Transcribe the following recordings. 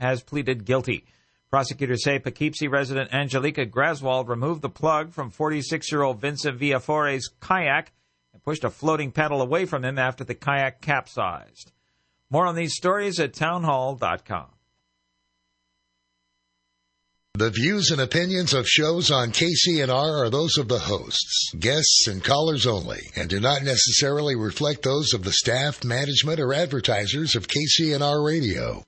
has pleaded guilty. Prosecutors say Poughkeepsie resident Angelica Graswald removed the plug from 46-year-old Vincent Villafore's kayak and pushed a floating paddle away from him after the kayak capsized. More on these stories at townhall.com. The views and opinions of shows on KCNR are those of the hosts, guests, and callers only, and do not necessarily reflect those of the staff, management, or advertisers of KCNR Radio.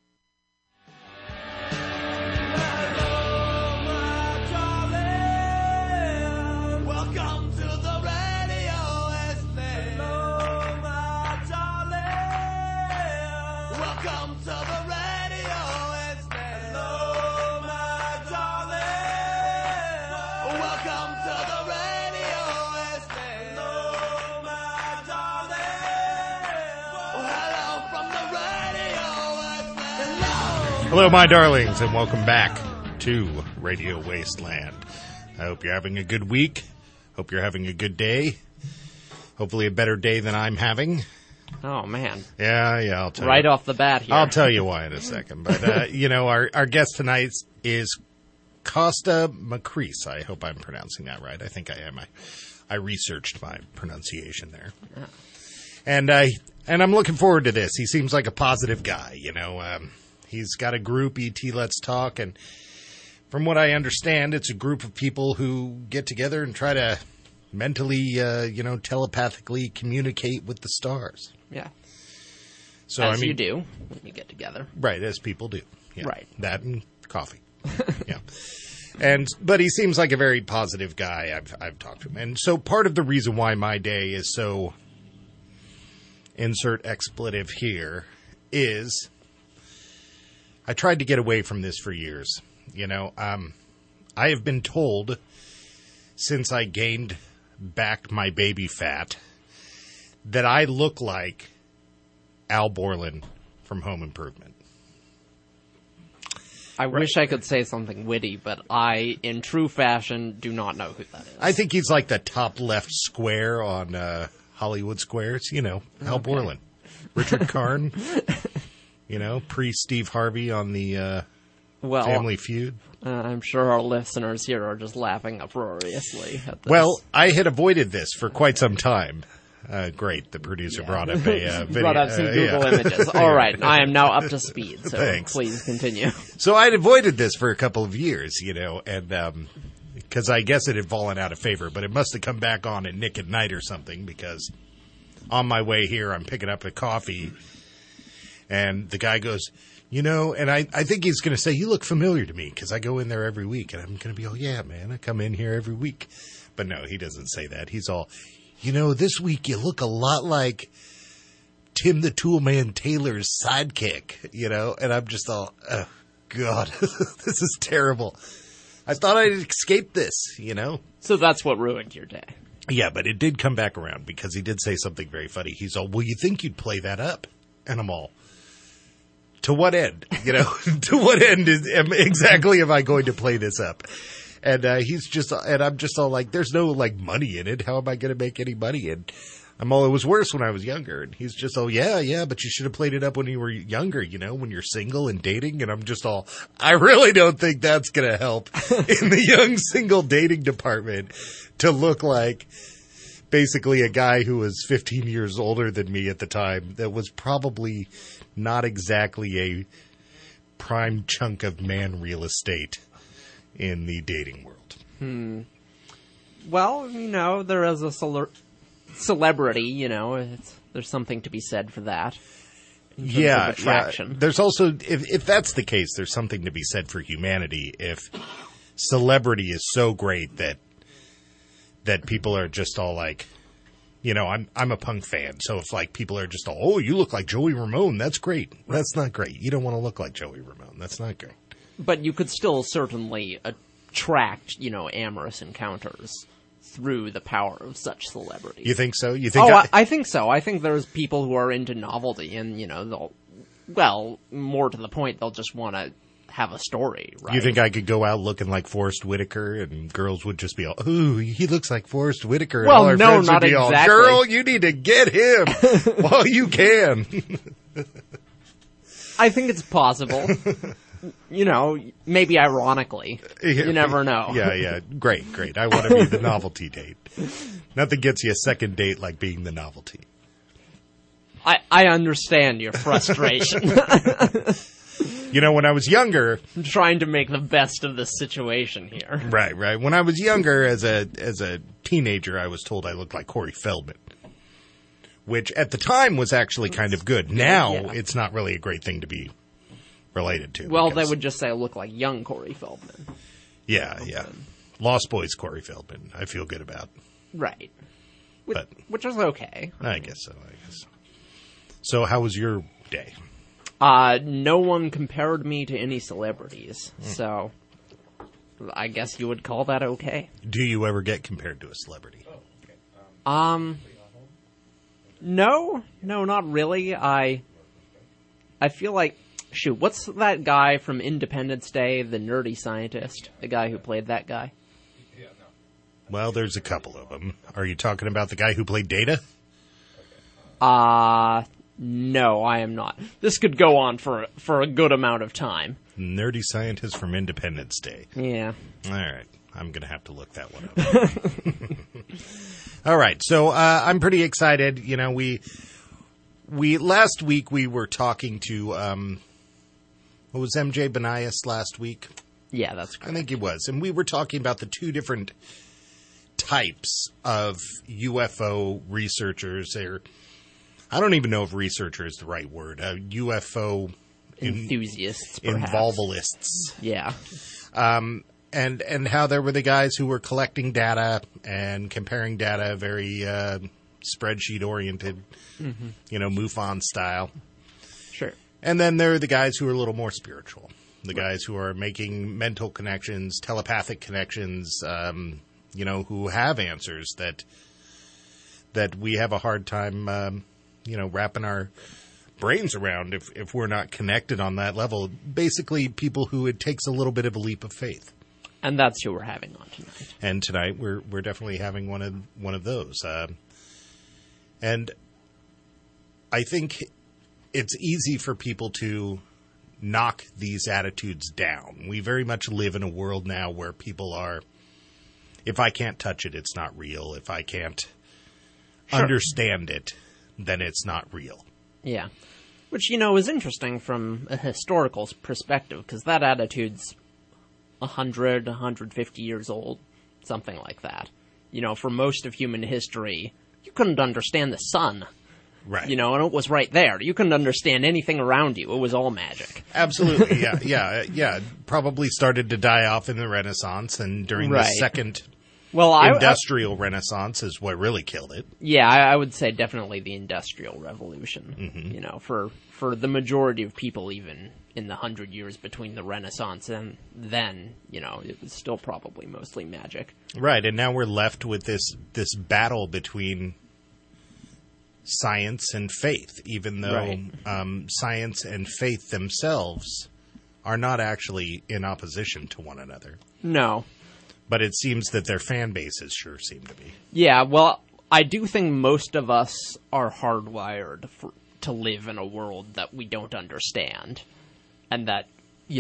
Hello, my darlings, and welcome back to Radio Wasteland. I hope you're having a good week. Hope you're having a good day. Hopefully a better day than I'm having. Oh, man. Yeah, I'll tell you. Right off the bat here. I'll tell you why in a second. But, our guest tonight is Costa Macris. I hope I'm pronouncing that right. I think I am. I researched my pronunciation there. Yeah. And I'm looking forward to this. He seems like a positive guy, He's got a group, E.T. Let's Talk, and from what I understand, it's a group of people who get together and try to mentally, telepathically communicate with the stars. Yeah. So as you do when you get together. Right, as people do. Yeah. Right. That and coffee. Yeah. But he seems like a very positive guy. I've talked to him. And so part of the reason why my day is so, insert expletive here, is I tried to get away from this for years. I have been told since I gained back my baby fat that I look like Al Borland from Home Improvement. I wish I could say something witty, but I, in true fashion, do not know who that is. I think he's like the top left square on Hollywood Squares. Al Borland. Richard Karn. Pre-Steve Harvey on the Family Feud. I'm sure our listeners here are just laughing uproariously at this. Well, I had avoided this for quite some time. Great, the producer brought up a video. Brought up some Google images. All right, I am now up to speed, so Thanks. Please continue. So I'd avoided this for a couple of years, and because I guess it had fallen out of favor, but it must have come back on at Nick at Night or something, because on my way here, I'm picking up a coffee. And the guy goes, and I think he's going to say, you look familiar to me, because I go in there every week. And I'm going to be, oh, yeah, man, I come in here every week. But no, he doesn't say that. He's all, this week you look a lot like Tim the Toolman Taylor's sidekick, And I'm just all, oh, God, this is terrible. I thought I'd escape this, So that's what ruined your day. Yeah, but it did come back around, because he did say something very funny. He's all, well, you think you'd play that up? And I'm all, to what end? To what end exactly am I going to play this up? And I'm just all like, there's no money in it. How am I going to make any money? And I'm all, it was worse when I was younger. And he's just all, yeah, but you should have played it up when you were younger, when you're single and dating. And I'm just all, I really don't think that's going to help in the young single dating department to look like basically a guy who was 15 years older than me at the time that was probably not exactly a prime chunk of man real estate in the dating world. Well, there is a celebrity, there's something to be said for that. Yeah, attraction. There's also, if that's the case, there's something to be said for humanity. If celebrity is so great that people are just all like, I'm a punk fan, so if people are just all, oh, you look like Joey Ramone, that's great. That's not great. You don't want to look like Joey Ramone. That's not great. But you could still certainly attract, amorous encounters through the power of such celebrities. You think so? You think? I think so. I think there's people who are into novelty, and more to the point, they'll just want to have a story, right? You think I could go out looking like Forrest Whitaker and girls would just be all, ooh, he looks like Forrest Whitaker. And well, all our no, friends not would be exactly. All, girl, you need to get him while you can. I think it's possible. maybe ironically. You never know. Yeah. Great. I want to be the novelty date. Nothing gets you a second date like being the novelty. I understand your frustration. When I was younger... I'm trying to make the best of the situation here. Right. When I was younger, as a teenager, I was told I looked like Corey Feldman. Which, at the time, was actually kind of good. Now, it's not really a great thing to be related to. Well, they would just say I look like young Corey Feldman. Yeah. Lost Boys Corey Feldman, I feel good about. Right. Which is okay. I guess so. So, how was your day? No one compared me to any celebrities, so I guess you would call that okay. Do you ever get compared to a celebrity? No, not really. I feel like, what's that guy from Independence Day, the nerdy scientist? The guy who played that guy? Well, there's a couple of them. Are you talking about the guy who played Data? No, I am not. This could go on for a good amount of time. Nerdy scientist from Independence Day. Yeah. All right. I'm going to have to look that one up. All right. So I'm pretty excited. We last week we were talking to, what was MJ Banias last week? Yeah, that's correct. I think it was. And we were talking about the two different types of UFO researchers. I don't even know if researcher is the right word. UFO enthusiasts, perhaps. Involvalists. Yeah. And how there were the guys who were collecting data and comparing data, very spreadsheet oriented, MUFON style. Sure. And then there are the guys who are a little more spiritual. The guys who are making mental connections, telepathic connections, who have answers that we have a hard time, wrapping our brains around if we're not connected on that level. Basically, people who it takes a little bit of a leap of faith. And that's who we're having on tonight. And tonight we're definitely having one of those. And I think it's easy for people to knock these attitudes down. We very much live in a world now where people are, if I can't touch it, it's not real. If I can't understand it, then it's not real. Yeah. Which, is interesting from a historical perspective, because that attitude's 100, 150 years old, something like that. For most of human history, you couldn't understand the sun. Right. And it was right there. You couldn't understand anything around you. It was all magic. Absolutely, yeah. Probably started to die off in the Renaissance, and during the second industrial Renaissance is what really killed it. Yeah, I would say definitely the Industrial Revolution. Mm-hmm. For the majority of people, even in the 100 years between the Renaissance and then, it was still probably mostly magic. Right, and now we're left with this battle between science and faith, even though science and faith themselves are not actually in opposition to one another. No. But it seems that their fan bases sure seem to be. Yeah, well, I do think most of us are hardwired to live in a world that we don't understand. And that,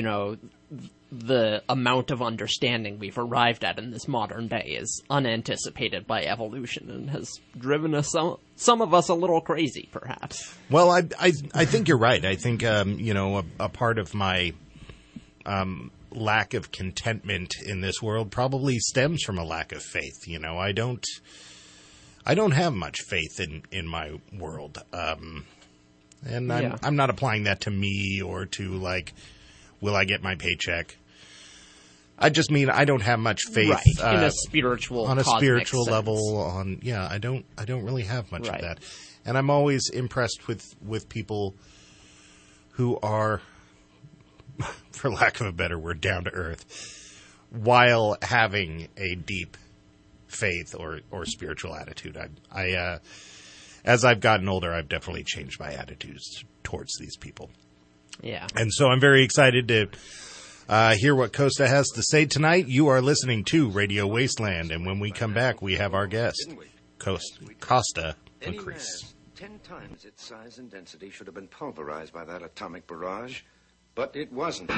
the amount of understanding we've arrived at in this modern day is unanticipated by evolution and has driven us some of us a little crazy, perhaps. Well, I think you're right. I think, a part of my lack of contentment in this world probably stems from a lack of faith. I don't have much faith in my world. And I'm not applying that to me or to will I get my paycheck? I just mean I don't have much faith in a spiritual level. I don't really have much of that, and I'm always impressed with people who are, for lack of a better word, down to earth, while having a deep faith or spiritual attitude. I as I've gotten older, I've definitely changed my attitudes towards these people. Yeah. And so I'm very excited to hear what Costa has to say tonight. You are listening to Radio Wasteland, and when we come back, we have our guest, Costa Macris. 10 times its size and density should have been pulverized by that atomic barrage. but it wasn't.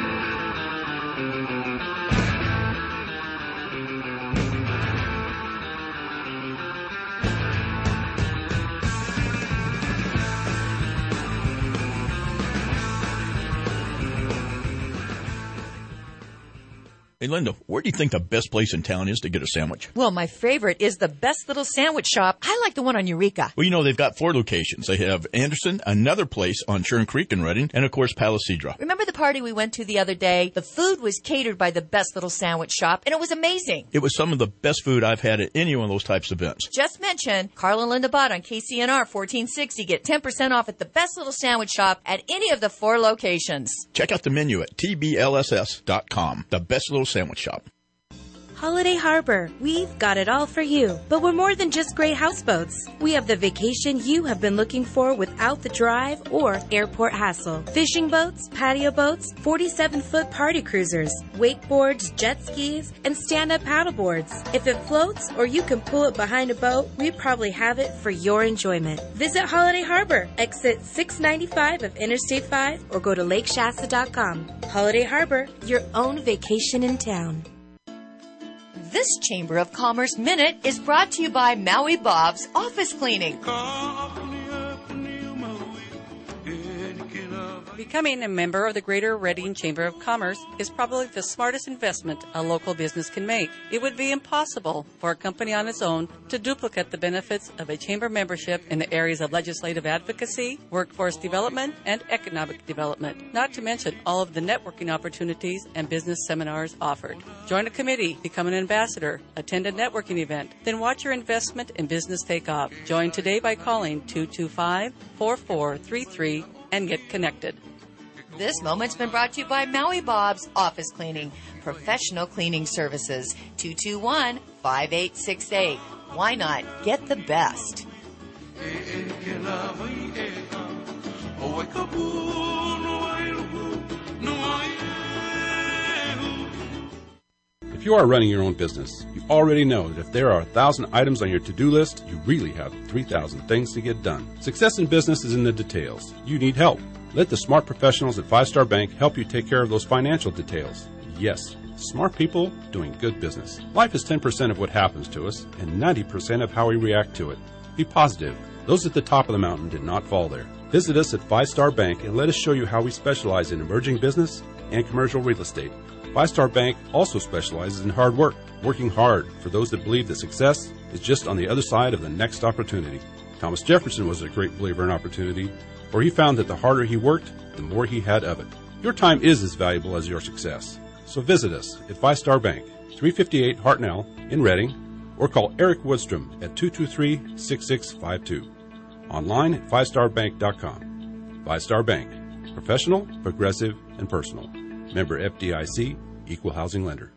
Hey, Linda, where do you think the best place in town is to get a sandwich? Well, my favorite is the Best Little Sandwich Shop. I like the one on Eureka. Well, you know, they've got 4 locations. They have Anderson, another place on Churn Creek in Redding, and, of course, Palisadra. Remember the party we went to the other day? The food was catered by the Best Little Sandwich Shop, and it was amazing. It was some of the best food I've had at any one of those types of events. Just mention Carl and Linda Bott on KCNR 1460. Get 10% off at the Best Little Sandwich Shop at any of the 4 locations. Check out the menu at tblss.com, the Best Little Sandwich Shop. Holiday Harbor, we've got it all for you. But we're more than just great houseboats. We have the vacation you have been looking for without the drive or airport hassle. Fishing boats, patio boats, 47-foot party cruisers, wakeboards, jet skis, and stand-up paddleboards. If it floats or you can pull it behind a boat, we probably have it for your enjoyment. Visit Holiday Harbor, exit 695 of Interstate 5, or go to lakeshasta.com. Holiday Harbor, your own vacation in town. This Chamber of Commerce Minute is brought to you by Maui Bob's Office Cleaning. Becoming a member of the Greater Redding Chamber of Commerce is probably the smartest investment a local business can make. It would be impossible for a company on its own to duplicate the benefits of a chamber membership in the areas of legislative advocacy, workforce development, and economic development, not to mention all of the networking opportunities and business seminars offered. Join a committee, become an ambassador, attend a networking event, then watch your investment in business take off. Join today by calling 225-4433 and get connected. This moment's been brought to you by Maui Bob's Office Cleaning, professional cleaning services, 221-5868. Why not get the best? If you are running your own business, you already know that if there are 1,000 items on your to-do list, you really have 3,000 things to get done. Success in business is in the details. You need help. Let the smart professionals at 5-Star Bank help you take care of those financial details. Yes, smart people doing good business. Life is 10% of what happens to us and 90% of how we react to it. Be positive. Those at the top of the mountain did not fall there. Visit us at 5-Star Bank and let us show you how we specialize in emerging business and commercial real estate. 5-Star Bank also specializes in hard work, working hard for those that believe that success is just on the other side of the next opportunity. Thomas Jefferson was a great believer in opportunity, for he found that the harder he worked, the more he had of it. Your time is as valuable as your success. So visit us at 5-Star Bank, 358 Hartnell in Redding, or call Eric Woodstrom at 223-6652. Online at 5starbank.com. 5-Star Bank. Professional, progressive, and personal. Member FDIC, Equal Housing Lender.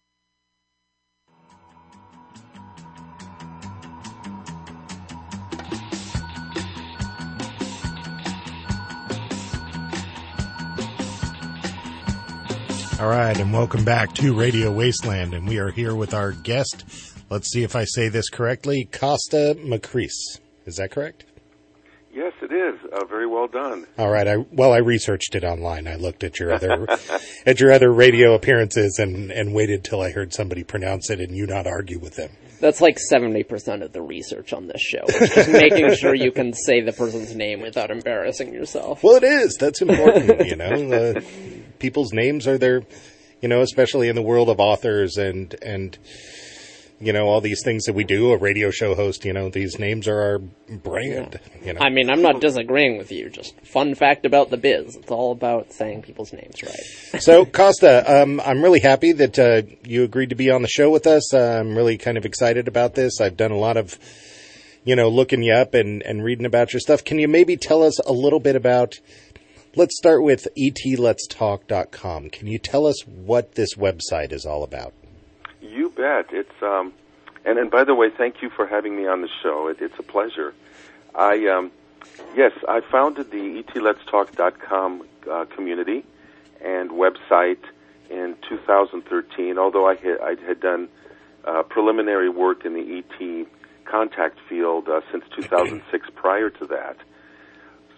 All right, and welcome back to Radio Wasteland, and we are here with our guest. Let's see if I say this correctly, Costa Macris. Is that correct? Yes, it is. Very well done. All right. I researched it online. I looked at your other radio appearances and waited till I heard somebody pronounce it and you not argue with them. That's like 70% of the research on this show. It's just making sure you can say the person's name without embarrassing yourself. Well, it is. That's important, you know. People's names are their, you know, especially in the world of authors and you know, all these things that we do, a radio show host, you know, these names are our brand, you know. I mean, I'm not disagreeing with you. Just fun fact about the biz. It's all about saying people's names right. So, Costa, I'm really happy that you agreed to be on the show with us. I'm really kind of excited about this. I've done a lot of, you know, looking you up and reading about your stuff. Can you maybe tell us a little bit about, let's start with etletstalk.com. Can you tell us what this website is all about? You bet. It's and by the way, thank you for having me on the show. It's a pleasure. I founded the etletstalk.com community and website in 2013. Although I had done preliminary work in the ET contact field since 2006 prior to that.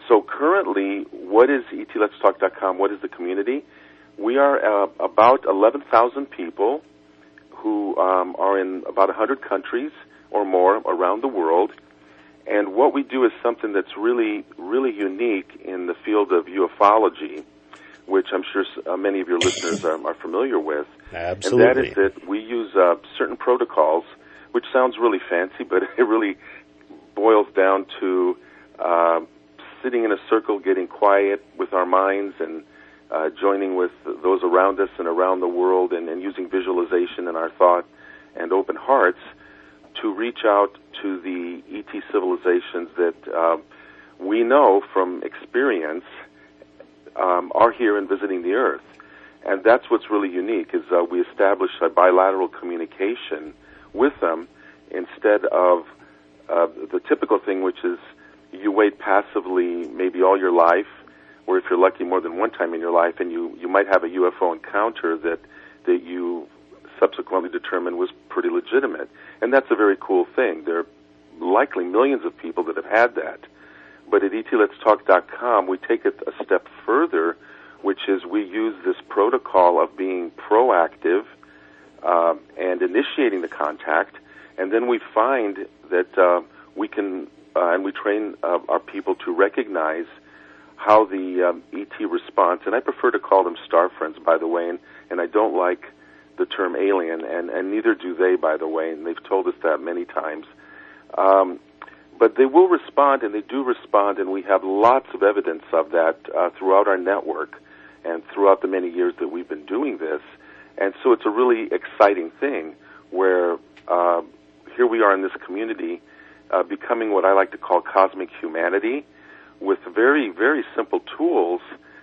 So currently, what is ETLetsTalk.com? What is the community? We are about 11,000 people who are in about 100 countries or more around the world. And what we do is something that's really, really unique in the field of ufology, which I'm sure many of your listeners are familiar with. Absolutely. And that is that we use certain protocols, which sounds really fancy, but it really boils down to sitting in a circle, getting quiet with our minds, and joining with those around us and around the world, and using visualization in our thought and open hearts to reach out to the ET civilizations that we know from experience are here and visiting the Earth. And that's what's really unique, is we establish a bilateral communication with them instead of the typical thing, which is you wait passively maybe all your life, or if you're lucky more than one time in your life, and you might have a UFO encounter that you subsequently determined was pretty legitimate. And that's a very cool thing. There are likely millions of people that have had that. But at ETLetsTalk.com, we take it a step further, which is we use this protocol of being proactive and initiating the contact, and then we find that we can, and we train our people to recognize how the ET response, and I prefer to call them star friends, by the way, and I don't like the term alien, and neither do they, by the way, and they've told us that many times. But they will respond, and they do respond, and we have lots of evidence of that throughout our network and throughout the many years that we've been doing this. And so it's a really exciting thing where here we are in this community becoming what I like to call cosmic humanity, with very, very simple tools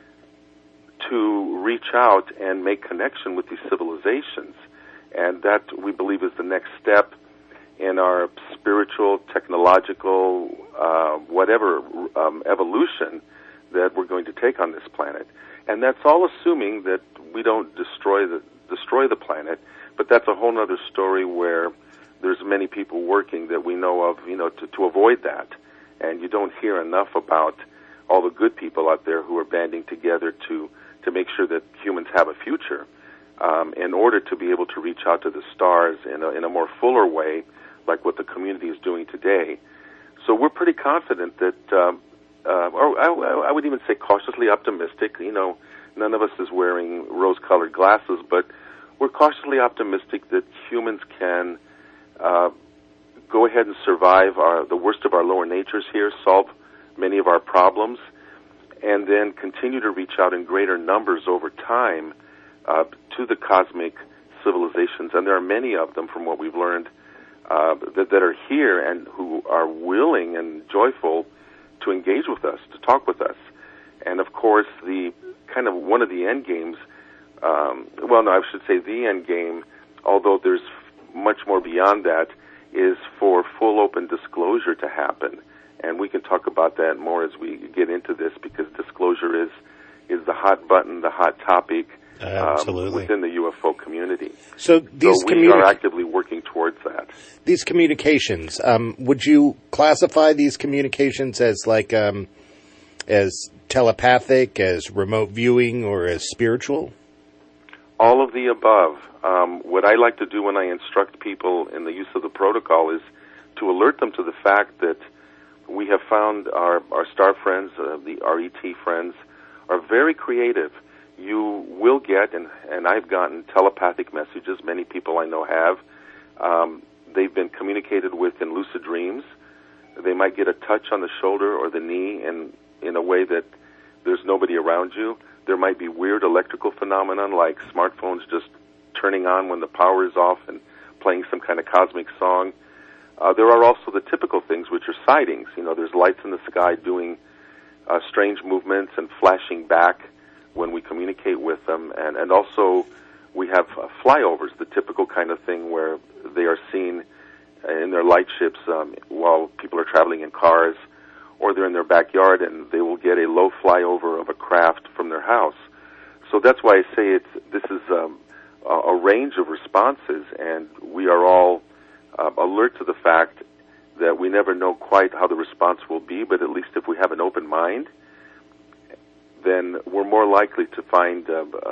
to reach out and make connection with these civilizations. And that, we believe, is the next step in our spiritual, technological, whatever evolution that we're going to take on this planet. And that's all assuming that we don't destroy the planet, but that's a whole other story where there's many people working that we know of, to avoid that. And you don't hear enough about all the good people out there who are banding together to make sure that humans have a future, in order to be able to reach out to the stars in a more fuller way, like what the community is doing today. So we're pretty confident that, or I would even say cautiously optimistic. None of us is wearing rose-colored glasses, but we're cautiously optimistic that humans can go ahead and survive the worst of our lower natures here, solve many of our problems, and then continue to reach out in greater numbers over time to the cosmic civilizations. And there are many of them, from what we've learned, that are here and who are willing and joyful to engage with us, to talk with us. And of course, the kind of one of the end games, the end game, although there's much more beyond that, is for full open disclosure to happen. And we can talk about that more as we get into this, because disclosure is the hot button, the hot topic within the UFO community. So we are actively working towards that. These communications, would you classify these communications as as telepathic, as remote viewing, or as spiritual? All of the above. What I like to do when I instruct people in the use of the protocol is to alert them to the fact that we have found our star friends, our ET friends, are very creative. You will get, and I've gotten telepathic messages, many people I know have. They've been communicated with in lucid dreams. They might get a touch on the shoulder or the knee in a way that there's nobody around you. There might be weird electrical phenomenon like smartphones just turning on when the power is off and playing some kind of cosmic song. There are also the typical things, which are sightings. There's lights in the sky doing strange movements and flashing back when we communicate with them. And also we have flyovers, the typical kind of thing where they are seen in their light ships while people are traveling in cars, or they're in their backyard and they will get a low flyover of a craft from their house. So that's why I say this is a range of responses, and we are all alert to the fact that we never know quite how the response will be, but at least if we have an open mind, then we're more likely to find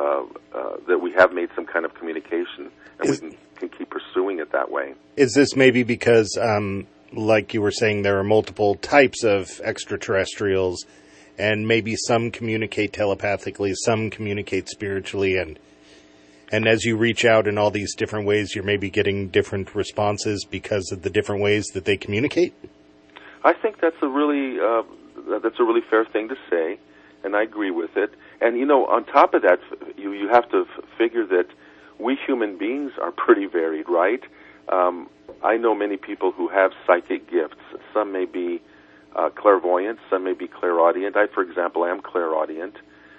that we have made some kind of communication, and we can keep pursuing it that way. Is this maybe because, like you were saying, there are multiple types of extraterrestrials, and maybe some communicate telepathically, some communicate spiritually, and as you reach out in all these different ways, you're maybe getting different responses because of the different ways that they communicate? I think that's a really fair thing to say, and I agree with it. And, on top of that, you have to figure that we human beings are pretty varied, right? I know many people who have psychic gifts. Some may be clairvoyant, some may be clairaudient. I, for example, am clairaudient.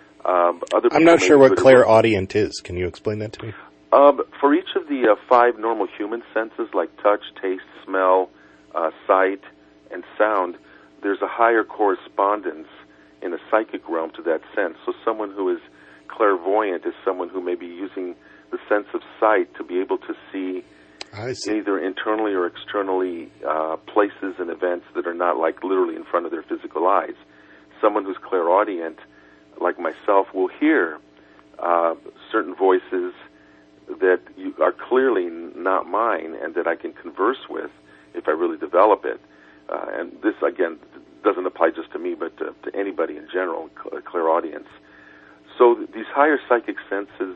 I'm not sure what clairaudient is. Can you explain that to me? For each of the 5 normal human senses, like touch, taste, smell, sight, and sound, there's a higher correspondence in a psychic realm to that sense. So someone who is clairvoyant is someone who may be using the sense of sight to be able to see either internally or externally places and events that are not like literally in front of their physical eyes. Someone who's clairaudient, like myself, will hear certain voices that are clearly not mine and that I can converse with if I really develop it. And this, again, doesn't apply just to me, but to anybody in general, clairaudience. So these higher psychic senses,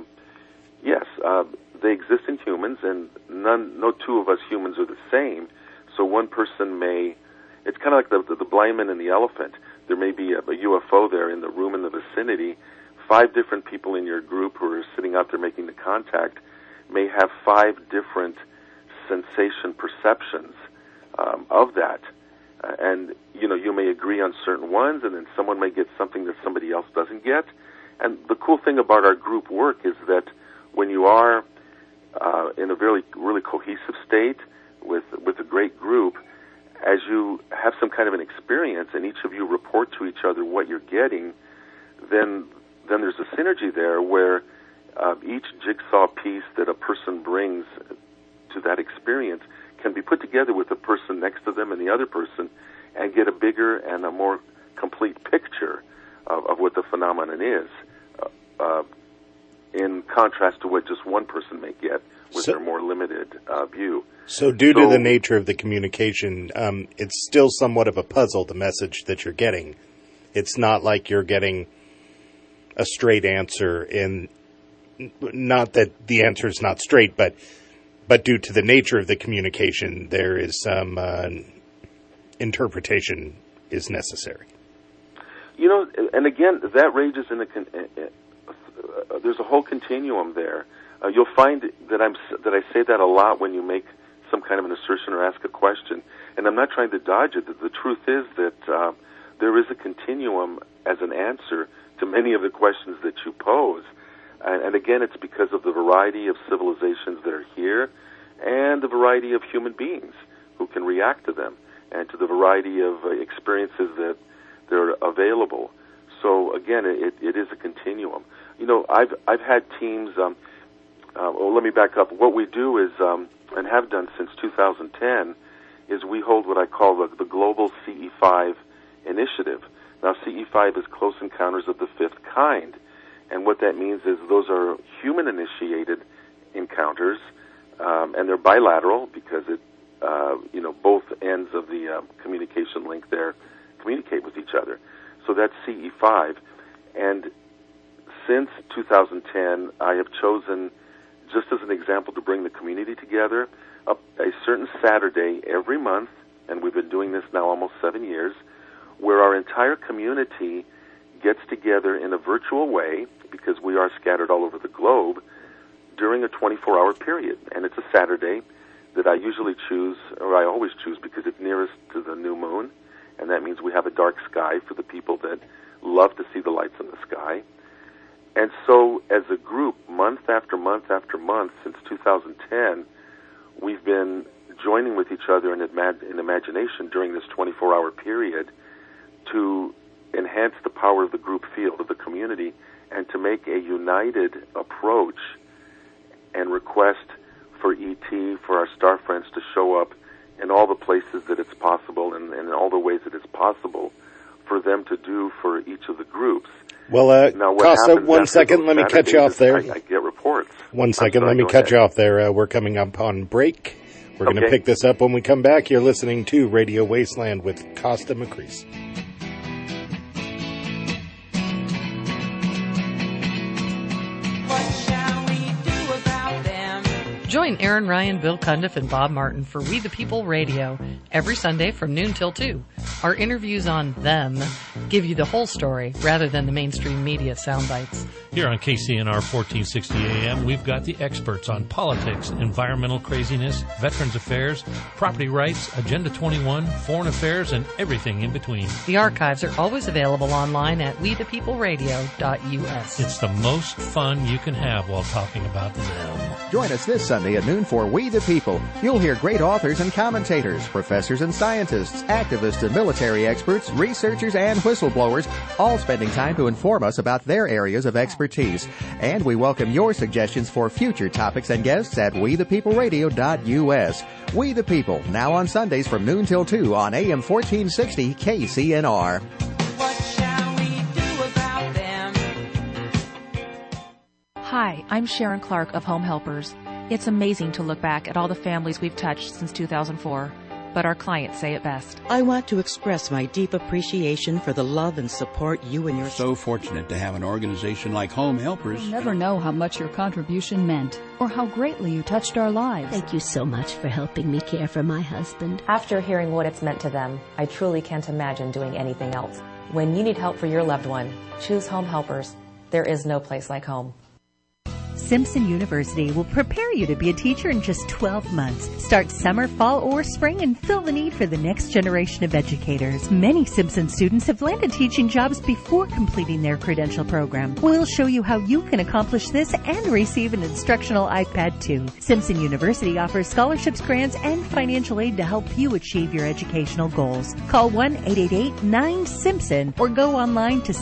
yes, they exist in humans, and no two of us humans are the same. So one person may, it's kind of like the blind man and the elephant. There may be a UFO there in the room in the vicinity. 5 different people in your group who are sitting out there making the contact may have 5 different sensation perceptions of that. And, you may agree on certain ones, and then someone may get something that somebody else doesn't get. And the cool thing about our group work is that when you are in a really cohesive state with a great group, as you have some kind of an experience and each of you report to each other what you're getting, then there's a synergy there where each jigsaw piece that a person brings to that experience can be put together with the person next to them and the other person and get a bigger and a more complete picture of what the phenomenon is, in contrast to what just one person may get with their more limited view. So due to the nature of the communication, it's still somewhat of a puzzle, the message that you're getting. It's not like you're getting a straight answer, not that the answer is not straight, but due to the nature of the communication, there is some interpretation is necessary. And again, that ranges in there's a whole continuum there. You'll find that I say that a lot when you make some kind of an assertion or ask a question, and I'm not trying to dodge it. The truth is that there is a continuum as an answer to many of the questions that you pose. And again, it's because of the variety of civilizations that are here and the variety of human beings who can react to them and to the variety of experiences that are available. So again, it is a continuum. I've had teams, let me back up. What we do is, and have done since 2010, is we hold what I call the Global CE5 Initiative. Now, CE5 is Close Encounters of the Fifth Kind. And what that means is those are human-initiated encounters, and they're bilateral because both ends of the communication link there communicate with each other. So that's CE5. And since 2010, I have chosen, just as an example, to bring the community together, a certain Saturday every month, and we've been doing this now almost 7 years, where our entire community gets together in a virtual way, because we are scattered all over the globe, during a 24-hour period. And it's a Saturday that I usually choose, or I always choose, because it's nearest to the new moon, and that means we have a dark sky for the people that love to see the lights in the sky. And so, as a group, month after month after month, since 2010, we've been joining with each other in imagination during this 24-hour period to enhance the power of the group field of the community and to make a united approach and request for ET, for our star friends to show up in all the places that it's possible and in all the ways that it's possible for them to do for each of the groups. Well, now, Costa, one second, let me cut you off there. I get reports. One second, let me cut you off there. We're coming up on break. We're going to pick this up when we come back. You're listening to Radio Wasteland with Costa McCreese. Join Aaron Ryan, Bill Cundiff, and Bob Martin for We the People Radio every Sunday from noon till 2. Our interviews on them give you the whole story rather than the mainstream media sound bites. Here on KCNR 1460 AM, we've got the experts on politics, environmental craziness, veterans affairs, property rights, Agenda 21, foreign affairs, and everything in between. The archives are always available online at wethepeopleradio.us. It's the most fun you can have while talking about them. Join us this Sunday at noon for We the People. You'll hear great authors and commentators, professors and scientists, activists and military experts, researchers and whistleblowers, all spending time to inform us about their areas of expertise. And we welcome your suggestions for future topics and guests at wethepeopleradio.us. We the People, now on Sundays from noon till 2 on AM 1460 KCNR. Hi, I'm Sharon Clark of Home Helpers. It's amazing to look back at all the families we've touched since 2004, but our clients say it best. I want to express my deep appreciation for the love and support you and your... So fortunate to have an organization like Home Helpers. You'll never know how much your contribution meant or how greatly you touched our lives. Thank you so much for helping me care for my husband. After hearing what it's meant to them, I truly can't imagine doing anything else. When you need help for your loved one, choose Home Helpers. There is no place like home. Simpson University will prepare you to be a teacher in just 12 months. Start summer, fall, or spring and fill the need for the next generation of educators. Many Simpson students have landed teaching jobs before completing their credential program. We'll show you how you can accomplish this and receive an instructional iPad too. Simpson University offers scholarships, grants, and financial aid to help you achieve your educational goals. Call 1-888-9-SIMPSON or go online to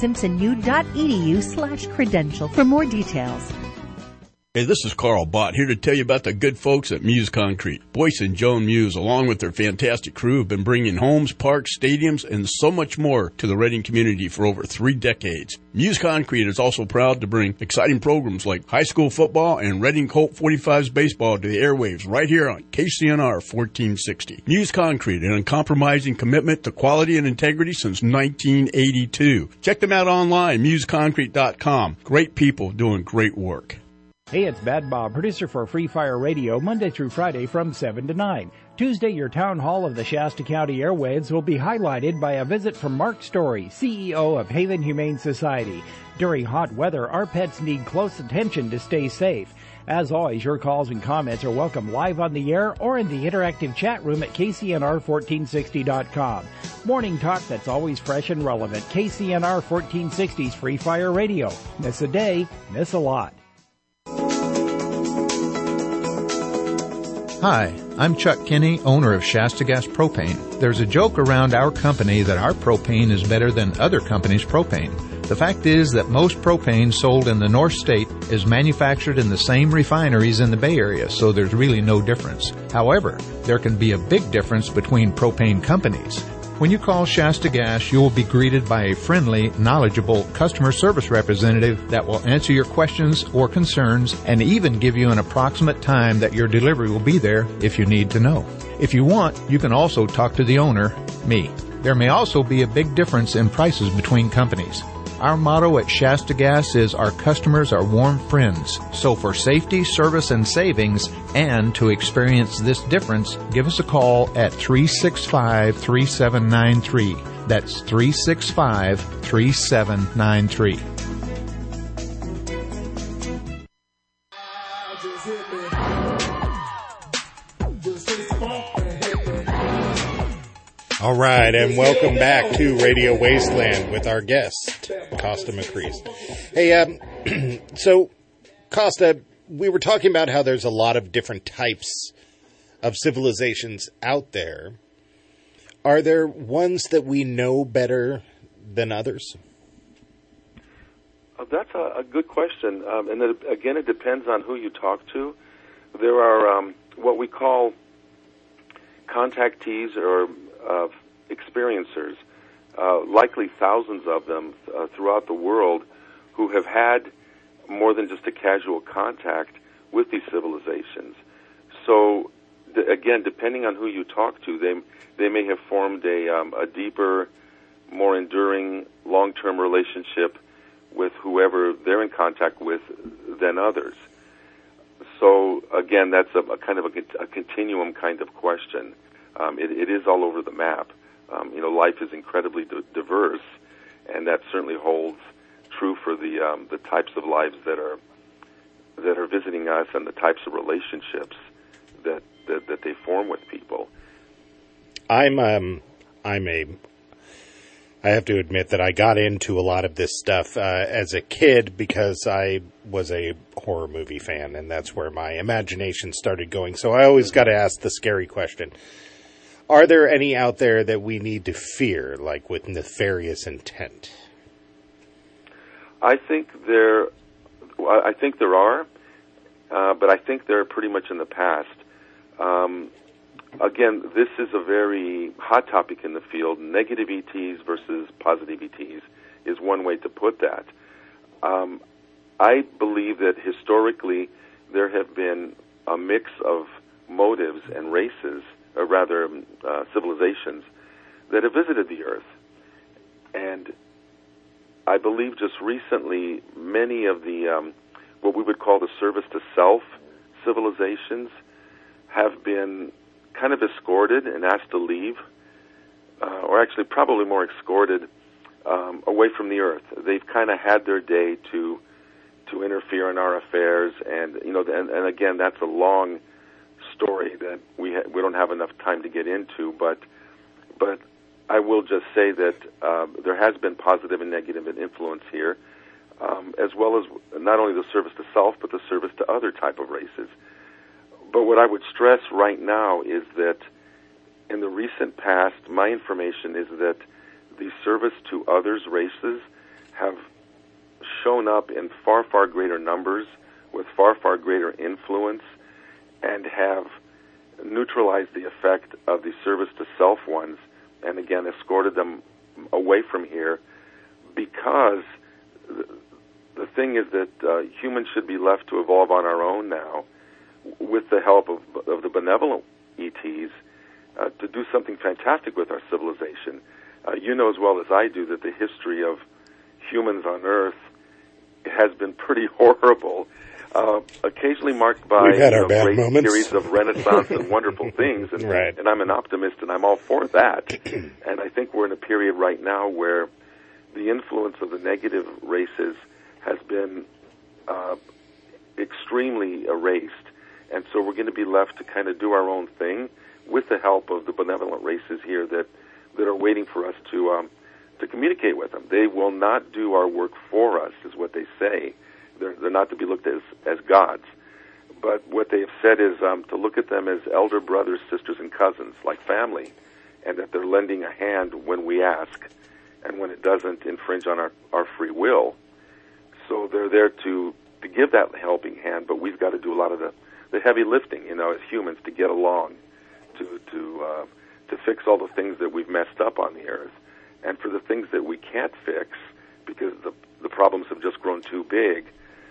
simpsonu.edu/credential for more details. Hey, this is Carl Bott here to tell you about the good folks at Muse Concrete. Boyce and Joan Muse, along with their fantastic crew, have been bringing homes, parks, stadiums, and so much more to the Reading community for over 3 decades. Muse Concrete is also proud to bring exciting programs like high school football and Reading Colt 45s baseball to the airwaves right here on KCNR 1460. Muse Concrete, an uncompromising commitment to quality and integrity since 1982. Check them out online, museconcrete.com. Great people doing great work. Hey, it's Bad Bob, producer for Free Fire Radio, Monday through Friday from 7 to 9. Tuesday, your town hall of the Shasta County Airwaves will be highlighted by a visit from Mark Story, CEO of Haven Humane Society. During hot weather, our pets need close attention to stay safe. As always, your calls and comments are welcome live on the air or in the interactive chat room at KCNR1460.com. Morning talk that's always fresh and relevant. KCNR 1460's Free Fire Radio. Miss a day, miss a lot. Hi, I'm Chuck Kinney, owner of Shasta Gas Propane. There's a joke around our company that our propane is better than other companies' propane. The fact is that most propane sold in the North State is manufactured in the same refineries in the Bay Area, so there's really no difference. However, there can be a big difference between propane companies. When you call Shasta Gas, you will be greeted by a friendly, knowledgeable customer service representative that will answer your questions or concerns and even give you an approximate time that your delivery will be there if you need to know. If you want, you can also talk to the owner, me. There may also be a big difference in prices between companies. Our motto at Shasta Gas is our customers are warm friends. So for safety, service, and savings, and to experience this difference, give us a call at 365-3793. That's 365-3793. All right, and welcome back to Radio Wasteland with our guest, Costa McCreese. Hey, so, Costa, we were talking about how there's a lot of different types of civilizations out there. Are there ones that we know better than others? That's a good question. And then, again, it depends on who you talk to. There are what we call contactees or experiencers, likely thousands of them throughout the world, who have had more than just a casual contact with these civilizations. So, again, depending on who you talk to, they may have formed a deeper, more enduring, long-term relationship with whoever they're in contact with than others. So, again, that's a kind of a continuum kind of question. It is all over the map. Life is incredibly diverse, and that certainly holds true for the types of lives that are visiting us and the types of relationships that they form with people. I have to admit that I got into a lot of this stuff as a kid because I was a horror movie fan, and that's where my imagination started going. So I always got to ask the scary question. Are there any out there that we need to fear, like with nefarious intent? I think there are, but I think they're pretty much in the past. Again, this is a very hot topic in the field. Negative ETs versus positive ETs is one way to put that. I believe that historically there have been a mix of motives and races, or rather civilizations, that have visited the Earth. And I believe just recently many of the what we would call the service to self civilizations have been kind of escorted and asked to leave, or actually probably more escorted away from the Earth. They've kind of had their day to interfere in our affairs, and and again, that's a long story that we don't have enough time to get into. But I will just say that there has been positive and negative influence here, as well as not only the service to self, but the service to other type of races. But what I would stress right now is that in the recent past, my information is that the service to others races have shown up in far, far greater numbers with far, far greater influence and have neutralized the effect of the service to self ones, and again escorted them away from here, because the thing is that humans should be left to evolve on our own now, with the help of the benevolent ETs, to do something fantastic with our civilization. You know as well as I do that the history of humans on Earth has been pretty horrible, occasionally marked by great series of renaissance and wonderful things. And, right. And I'm an optimist, and I'm all for that. And I think we're in a period right now where the influence of the negative races has been extremely erased. And so we're going to be left to kind of do our own thing with the help of the benevolent races here that are waiting for us to communicate with them. They will not do our work for us, is what they say. They're not to be looked at as gods. But what they have said is to look at them as elder brothers, sisters, and cousins, like family, and that they're lending a hand when we ask and when it doesn't infringe on our free will. So they're there to give that helping hand, but we've got to do a lot of the heavy lifting, as humans, to get along, to fix all the things that we've messed up on the Earth. And for the things that we can't fix, because the problems have just grown too big,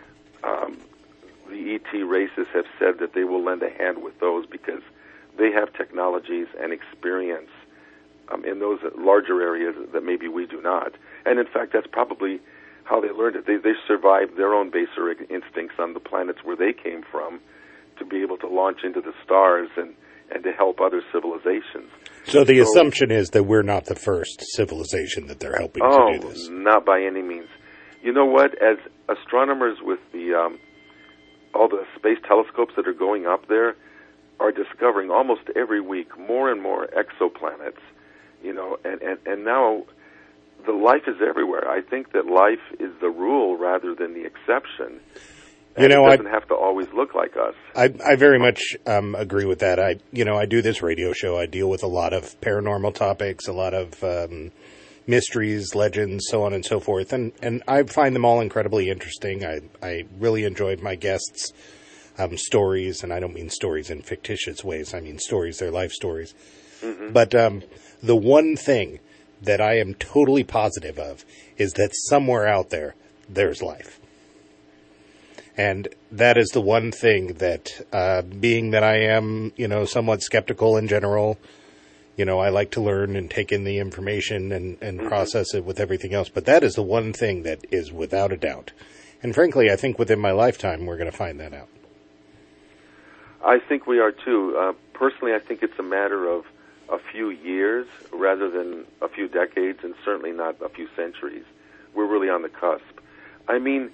the ET races have said that they will lend a hand with those because they have technologies and experience in those larger areas that maybe we do not. And in fact, that's probably how they learned it. They survived their own baser instincts on the planets where they came from to be able to launch into the stars and to help other civilizations. So the assumption is that we're not the first civilization that they're helping to do this. Not by any means. You know what? As astronomers with all the space telescopes that are going up there are discovering almost every week more and more exoplanets, and now the life is everywhere. I think that life is the rule rather than the exception. And it doesn't have to always look like us. I very much agree with that. I do this radio show. I deal with a lot of paranormal topics, a lot of mysteries, legends, so on and so forth. And I find them all incredibly interesting. I really enjoyed my guests stories, and I don't mean stories in fictitious ways. I mean stories, they're life stories. Mm-hmm. But the one thing that I am totally positive of is that somewhere out there, there's life. And that is the one thing that, being that I am, somewhat skeptical in general, I like to learn and take in the information and process it with everything else. But that is the one thing that is without a doubt. And frankly, I think within my lifetime, we're going to find that out. I think we are too. Personally, I think it's a matter of a few years rather than a few decades, and certainly not a few centuries. We're really on the cusp. I mean,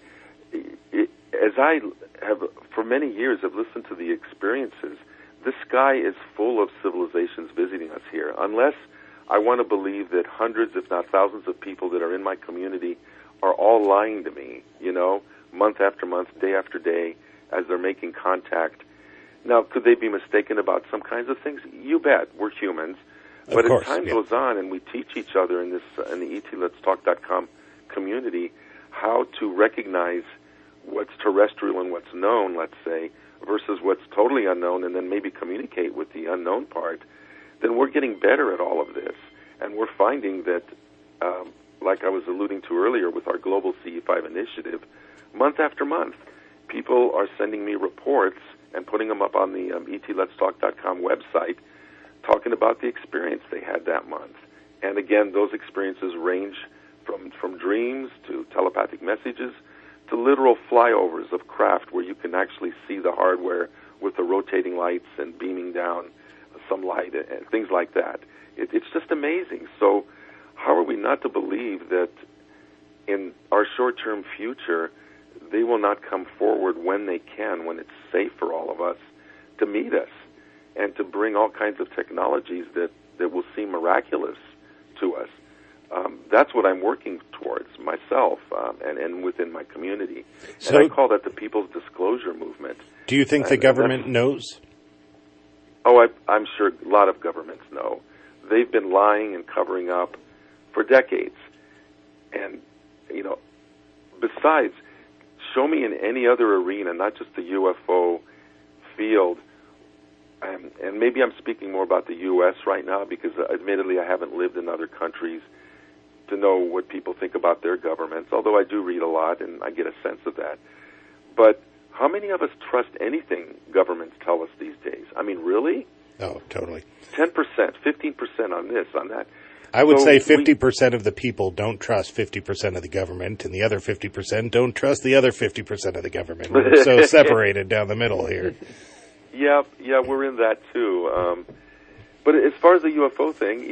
as I have, for many years, have listened to the experiences, the sky is full of civilizations visiting us here. Unless I want to believe that hundreds, if not thousands of people that are in my community are all lying to me, month after month, day after day, as they're making contact. Now, could they be mistaken about some kinds of things? You bet. We're humans. But as time goes on and we teach each other in the ETLetsTalk.com community how to recognize what's terrestrial and what's known, let's say, versus what's totally unknown, and then maybe communicate with the unknown part, then we're getting better at all of this. And we're finding that, like I was alluding to earlier with our Global CE5 initiative, month after month, people are sending me reports and putting them up on the ETLetsTalk.com website, talking about the experience they had that month. And again, those experiences range from dreams to telepathic messages to literal flyovers of craft where you can actually see the hardware with the rotating lights and beaming down some light and things like that. It's just amazing. So how are we not to believe that in our short-term future, they will not come forward when they can, when it's safe for all of us, to meet us and to bring all kinds of technologies that will seem miraculous to us. That's what I'm working towards myself and within my community. So, and I call that the People's Disclosure Movement. Do you think the government knows? Oh, I'm sure a lot of governments know. They've been lying and covering up for decades. And, besides, show me in any other arena, not just the UFO field, and maybe I'm speaking more about the U.S. right now because, admittedly, I haven't lived in other countries to know what people think about their governments, although I do read a lot and I get a sense of that. But how many of us trust anything governments tell us these days? I mean, really? Oh, totally. 10%, 15% on this, on that. I would say 50% of the people don't trust 50% of the government, and the other 50% don't trust the other 50% of the government. We're so separated down the middle here. Yeah, we're in that too. But as far as the UFO thing,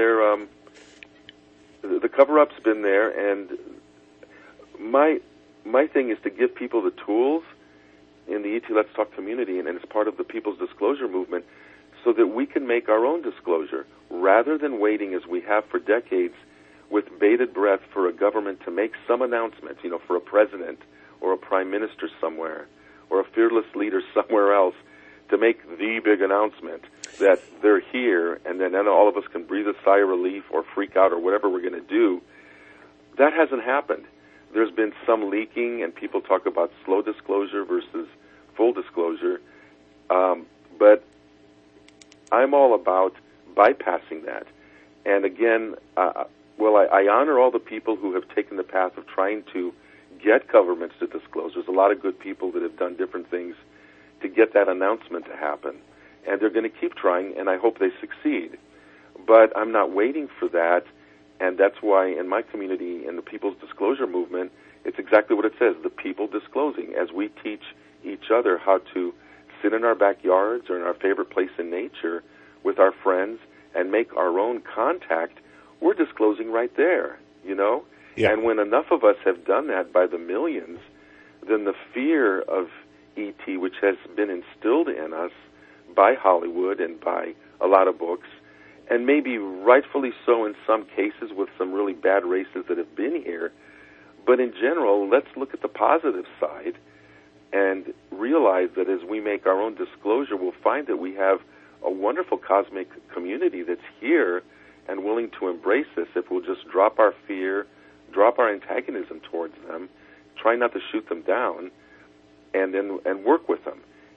the cover-up's been there, and my thing is to give people the tools in the ET Let's Talk community and as part of the People's Disclosure Movement so that we can make our own disclosure rather than waiting as we have for decades with bated breath for a government to make some announcement, for a president or a prime minister somewhere or a fearless leader somewhere else to make the big announcement that they're here, and then all of us can breathe a sigh of relief or freak out or whatever we're going to do. That hasn't happened. There's been some leaking, and people talk about slow disclosure versus full disclosure. But I'm all about bypassing that. And again, I honor all the people who have taken the path of trying to get governments to disclose. There's a lot of good people that have done different things to get that announcement to happen. And they're going to keep trying, and I hope they succeed. But I'm not waiting for that, and that's why in my community, in the People's Disclosure Movement, it's exactly what it says, the people disclosing. As we teach each other how to sit in our backyards or in our favorite place in nature with our friends and make our own contact, we're disclosing right there, Yeah. And when enough of us have done that by the millions, then the fear of E.T., which has been instilled in us by Hollywood and by a lot of books, and maybe rightfully so in some cases with some really bad races that have been here, but in general, let's look at the positive side and realize that as we make our own disclosure, we'll find that we have a wonderful cosmic community that's here and willing to embrace us if we'll just drop our fear, drop our antagonism towards them, try not to shoot them down, and work with them.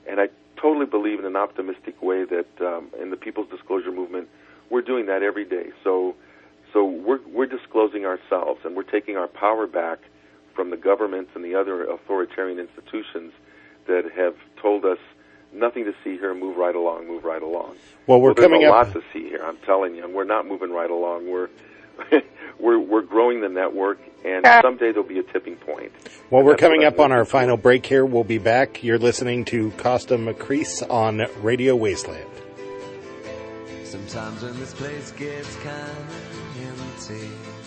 And I totally believe in an optimistic way that in the People's Disclosure Movement, we're doing that every day. So we're disclosing ourselves, and we're taking our power back from the governments and the other authoritarian institutions that have told us nothing to see here, move right along, move right along. Well, we're coming there's a up. lot to see here, I'm telling you, and we're not moving right along. We're growing the network, and someday there'll be a tipping point. Well, we're coming up on our final break here. We'll be back. You're listening to Costa McCrease on Radio Wasteland. Sometimes when this place gets kind of empty.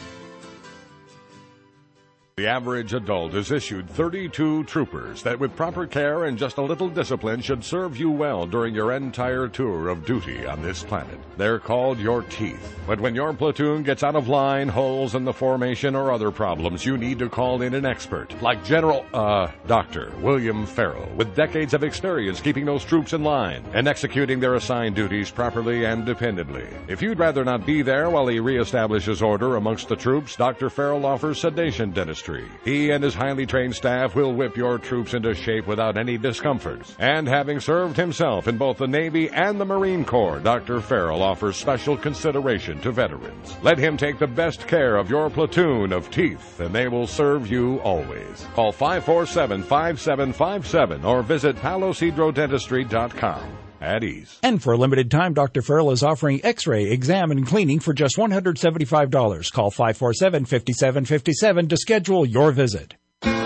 The average adult is issued 32 troopers that with proper care and just a little discipline should serve you well during your entire tour of duty on this planet. They're called your teeth. But when your platoon gets out of line, holes in the formation, or other problems, you need to call in an expert like Dr. William Farrell, with decades of experience keeping those troops in line and executing their assigned duties properly and dependably. If you'd rather not be there while he reestablishes order amongst the troops, Dr. Farrell offers sedation dentistry. He and his highly trained staff will whip your troops into shape without any discomforts. And having served himself in both the Navy and the Marine Corps, Dr. Farrell offers special consideration to veterans. Let him take the best care of your platoon of teeth, and they will serve you always. Call 547-5757 or visit palosidrodentistry.com. At ease. And for a limited time, Dr. Farrell is offering X-ray, exam, and cleaning for just $175. Call 547-5757 to schedule your visit.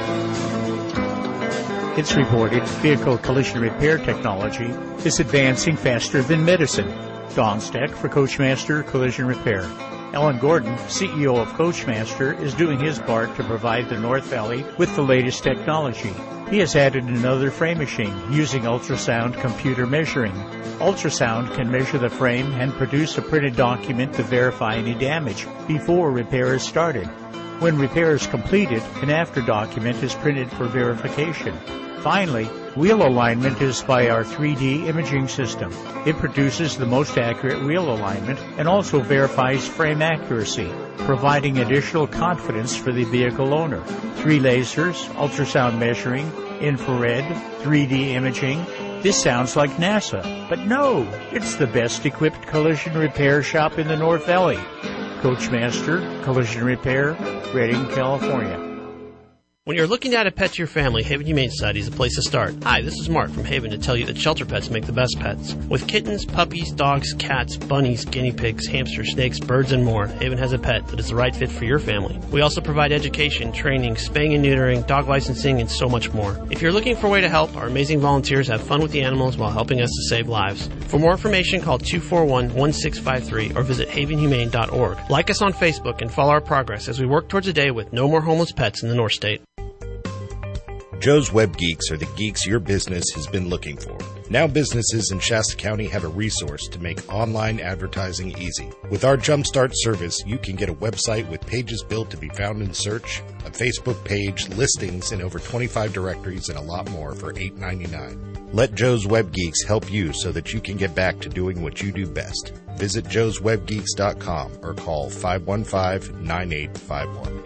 It's reported vehicle collision repair technology is advancing faster than medicine. Don Steck for Coachmaster Collision Repair. Ellen Gordon, CEO of Coachmaster, is doing his part to provide the North Valley with the latest technology. He has added another frame machine using ultrasound computer measuring. Ultrasound can measure the frame and produce a printed document to verify any damage before repair is started. When repair is completed, an after document is printed for verification. Finally, wheel alignment is by our 3D imaging system. It produces the most accurate wheel alignment and also verifies frame accuracy, providing additional confidence for the vehicle owner. 3 lasers, ultrasound measuring, infrared, 3D imaging. This sounds like NASA, but no, it's the best equipped collision repair shop in the North Valley. Coachmaster Collision Repair, Redding, California. When you're looking to add a pet to your family, Haven Humane Society is a place to start. Hi, this is Mark from Haven to tell you that shelter pets make the best pets. With kittens, puppies, dogs, cats, bunnies, guinea pigs, hamsters, snakes, birds, and more, Haven has a pet that is the right fit for your family. We also provide education, training, spaying and neutering, dog licensing, and so much more. If you're looking for a way to help, our amazing volunteers have fun with the animals while helping us to save lives. For more information, call 241-1653 or visit havenhumane.org. Like us on Facebook and follow our progress as we work towards a day with no more homeless pets in the North State. Joe's Web Geeks are the geeks your business has been looking for. Now businesses in Shasta County have a resource to make online advertising easy. With our Jumpstart service, you can get a website with pages built to be found in search, a Facebook page, listings in over 25 directories, and a lot more for $8.99. Let Joe's Web Geeks help you so that you can get back to doing what you do best. Visit joeswebgeeks.com or call 515-9851.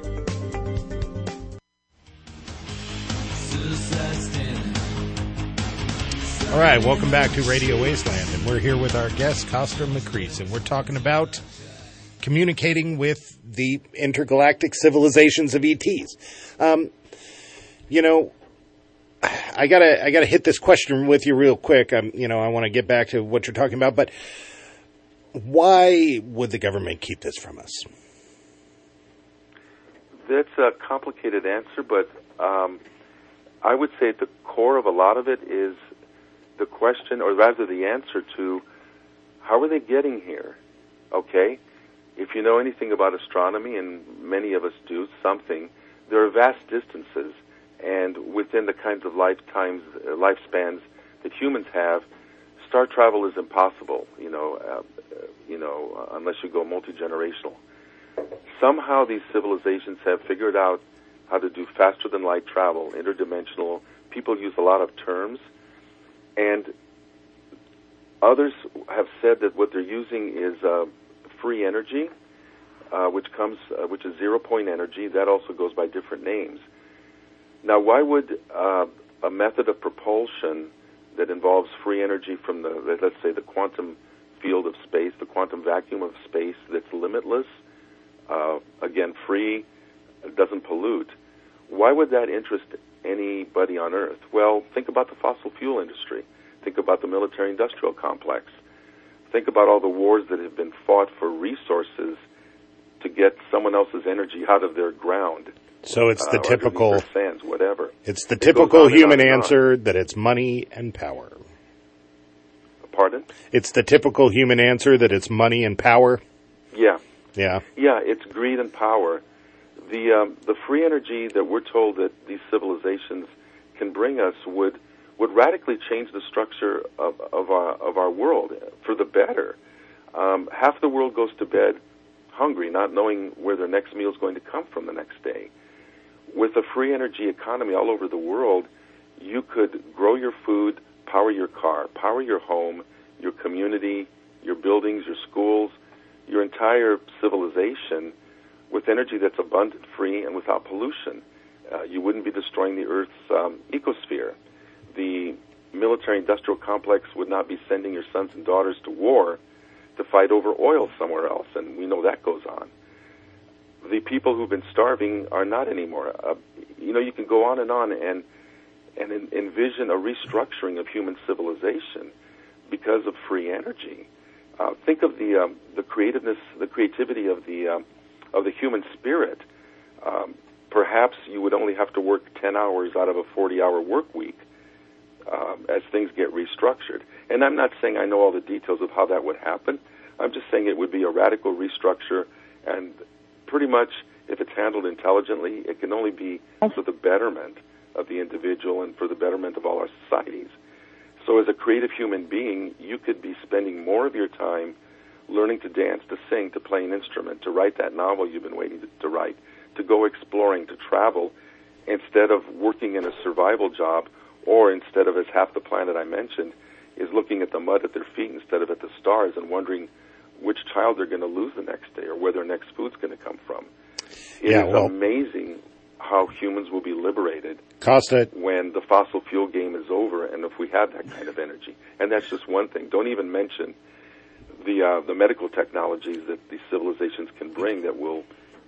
All right, welcome back to Radio Wasteland, and we're here with our guest, Costa McCrease, and we're talking about communicating with the intergalactic civilizations of ETs. I gotta hit this question with you real quick. I want to get back to what you're talking about, but why would the government keep this from us? That's a complicated answer, but I would say at the core of a lot of it is the question, or rather the answer to, how are they getting here? Okay? If you know anything about astronomy, and many of us do something, there are vast distances, and within the kinds of lifespans that humans have, star travel is impossible, unless you go multi-generational. Somehow these civilizations have figured out how to do faster-than-light travel, interdimensional. People use a lot of terms. And others have said that what they're using is free energy, which is zero-point energy. That also goes by different names. Now, why would a method of propulsion that involves free energy from let's say, the quantum field of space, the quantum vacuum of space that's limitless, again, free, doesn't pollute. Why would that interest anybody on Earth? Well, think about the fossil fuel industry. Think about the military-industrial complex. Think about all the wars that have been fought for resources to get someone else's energy out of their ground. So it's the typical their sands, whatever. It's the typical human answer that it's money and power. Pardon? It's the typical human answer that it's money and power. Yeah. Yeah. Yeah, it's greed and power. The free energy that we're told that these civilizations can bring us would radically change the structure of our world for the better. Half the world goes to bed hungry, not knowing where their next meal is going to come from the next day. With a free energy economy all over the world, you could grow your food, power your car, power your home, your community, your buildings, your schools, your entire civilization with energy that's abundant, free, and without pollution. You wouldn't be destroying the Earth's ecosphere. The military-industrial complex would not be sending your sons and daughters to war to fight over oil somewhere else, and we know that goes on. The people who've been starving are not anymore. You can go on and envision a restructuring of human civilization because of free energy. Think of the creativeness, the creativity of the human spirit. Perhaps you would only have to work 10 hours out of a 40-hour work week as things get restructured. And I'm not saying I know all the details of how that would happen. I'm just saying it would be a radical restructure, and pretty much, if it's handled intelligently, it can only be for the betterment of the individual and for the betterment of all our societies. So as a creative human being, you could be spending more of your time learning to dance, to sing, to play an instrument, to write that novel you've been waiting to write, to go exploring, to travel, instead of working in a survival job, or instead of, as half the planet I mentioned, is looking at the mud at their feet instead of at the stars and wondering which child they're going to lose the next day or where their next food's going to come from. It is amazing how humans will be liberated when the fossil fuel game is over, and if we have that kind of energy. And that's just one thing. Don't even mention the medical technologies that these civilizations can bring that will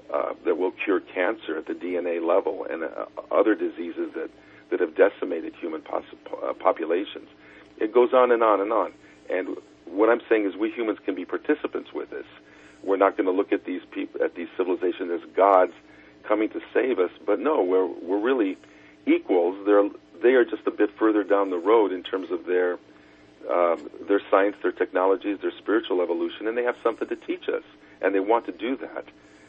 cure cancer at the DNA level and other diseases that have decimated human populations. It goes on and on and on. And what I'm saying is we humans can be participants with this. We're not going to look at these civilizations as gods coming to save us, but no, we're really equals. They are just a bit further down the road in terms of their science, their technologies, their spiritual evolution, and they have something to teach us, and they want to do that.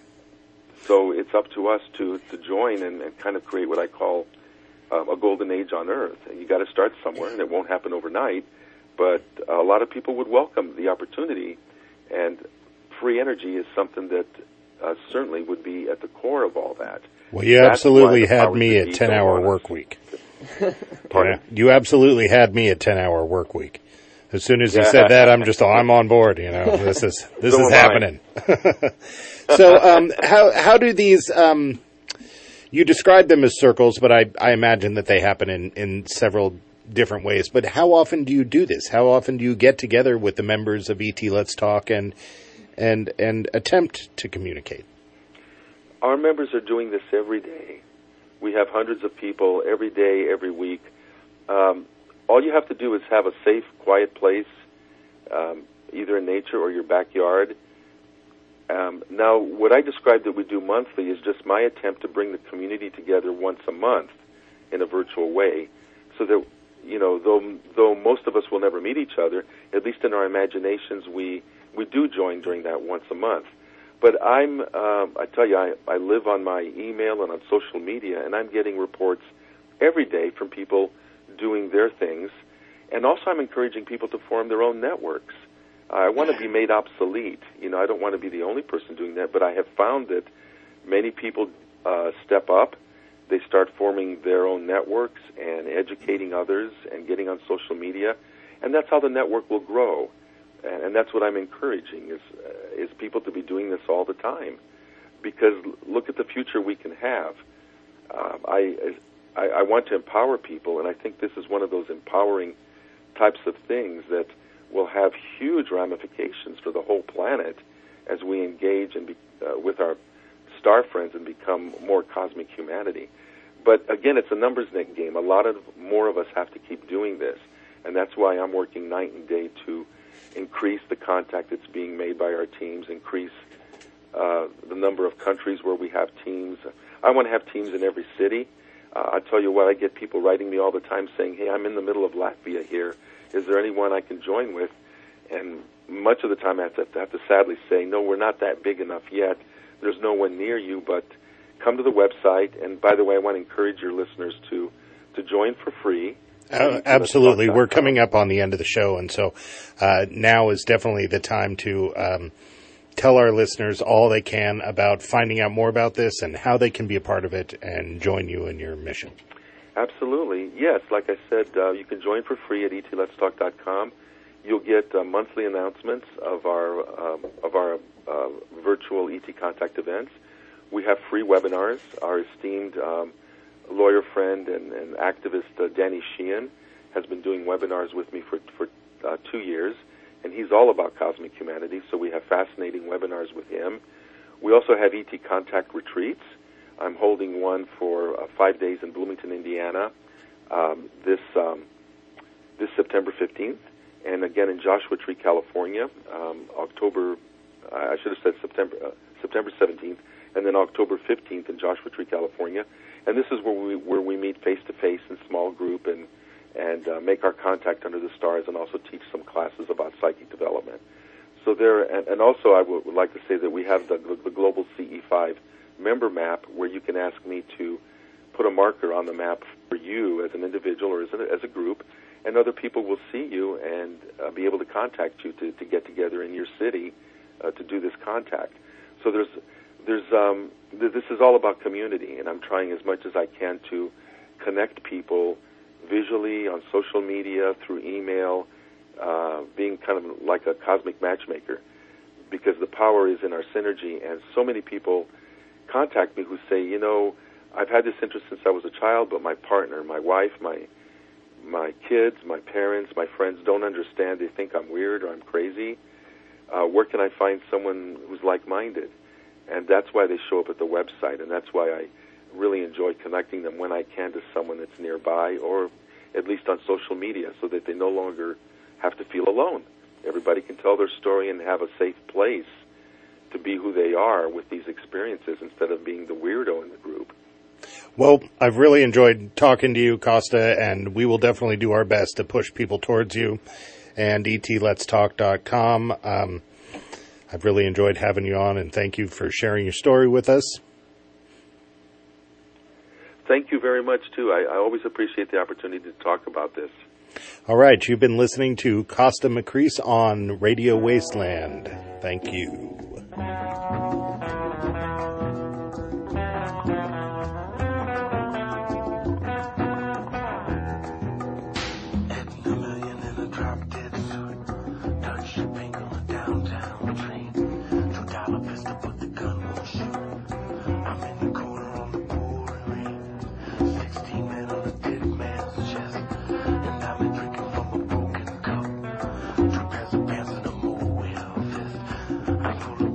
So it's up to us to join and kind of create what I call a golden age on Earth. And you got to start somewhere, and it won't happen overnight. But a lot of people would welcome the opportunity, and free energy is something that certainly would be at the core of all that. Well, you absolutely had me at 10-hour work week. Pardon? You absolutely had me at 10-hour work week. As soon as you said that, I'm on board. This is happening. So, how do these? You describe them as circles, but I imagine that they happen in several different ways. But how often do you do this? How often do you get together with the members of ET Let's Talk and attempt to communicate? Our members are doing this every day. We have hundreds of people every day, every week. All you have to do is have a safe, quiet place, either in nature or your backyard. Now, what I described that we do monthly is just my attempt to bring the community together once a month in a virtual way, so that, though most of us will never meet each other, at least in our imaginations, we do join during that once a month. But I tell you, I live on my email and on social media, and I'm getting reports every day from people doing their things. And also I'm encouraging people to form their own networks. I want to be made obsolete. I don't want to be the only person doing that, but I have found that many people step up. They start forming their own networks and educating others and getting on social media, and that's how the network will grow. And that's what I'm encouraging, is people to be doing this all the time. Because look at the future we can have. I want to empower people, and I think this is one of those empowering types of things that will have huge ramifications for the whole planet as we engage with our star friends and become more cosmic humanity. But again, it's a numbers game. A lot more of us have to keep doing this, and that's why I'm working night and day to increase the contact that's being made by our teams, increase the number of countries where we have teams. I want to have teams in every city. I tell you what, I get people writing me all the time saying, hey, I'm in the middle of Latvia here. Is there anyone I can join with? And much of the time I have to sadly say, no, we're not that big enough yet. There's no one near you, but come to the website. And by the way, I want to encourage your listeners to join for free. Absolutely. We're coming up on the end of the show, and so now is definitely the time to tell our listeners all they can about finding out more about this and how they can be a part of it and join you in your mission. Absolutely. Yes, like I said, you can join for free at etletstalk.com. You'll get monthly announcements of our virtual ET Contact events. We have free webinars. Our esteemed lawyer friend and activist Danny Sheehan has been doing webinars with me for 2 years, and he's all about cosmic humanity, so we have fascinating webinars with him. We also have ET Contact retreats. I'm holding one for 5 days in Bloomington, Indiana, this September 15th, and again in Joshua Tree, California, September 17th, and then October 15th in Joshua Tree, California. And this is where we meet face-to-face in small group and make our contact under the stars, and also teach some classes about psychic development. So and also I would like to say that we have the Global CE5 member map, where you can ask me to put a marker on the map for you as an individual or as a group, and other people will see you and be able to contact you to get together in your city to do this contact. So this is all about community, and I'm trying as much as I can to connect people visually on social media, through email, being kind of like a cosmic matchmaker, because the power is in our synergy. And so many people contact me who say, you know, I've had this interest since I was a child, but my partner, my wife, my kids, my parents, my friends don't understand. They think I'm weird or I'm crazy. Where can I find someone who's like-minded? And that's why they show up at the website, and that's why I really enjoy connecting them when I can to someone that's nearby, or at least on social media, so that they no longer have to feel alone. Everybody can tell their story and have a safe place to be who they are with these experiences, instead of being the weirdo in the group. Well, I've really enjoyed talking to you, Costa, and we will definitely do our best to push people towards you and etletstalk.com. I've really enjoyed having you on, and thank you for sharing your story with us. Thank you very much, too. I always appreciate the opportunity to talk about this. All right, you've been listening to Costa Macris on Radio Wasteland. Thank you. I'm full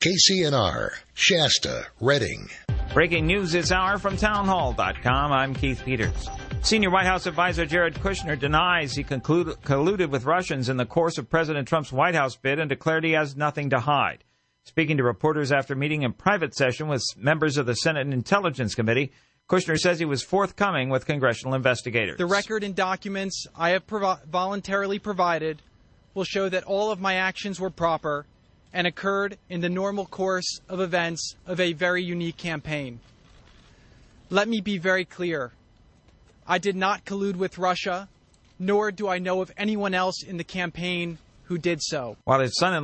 KCNR, Shasta, Redding. Breaking news this hour from townhall.com. I'm Keith Peters. Senior White House advisor Jared Kushner denies he colluded with Russians in the course of President Trump's White House bid and declared he has nothing to hide. Speaking to reporters after meeting in private session with members of the Senate Intelligence Committee, Kushner says he was forthcoming with congressional investigators. The record and documents I have voluntarily provided will show that all of my actions were proper and occurred in the normal course of events of a very unique campaign. Let me be very clear. I did not collude with Russia, nor do I know of anyone else in the campaign who did so. While his son-in-law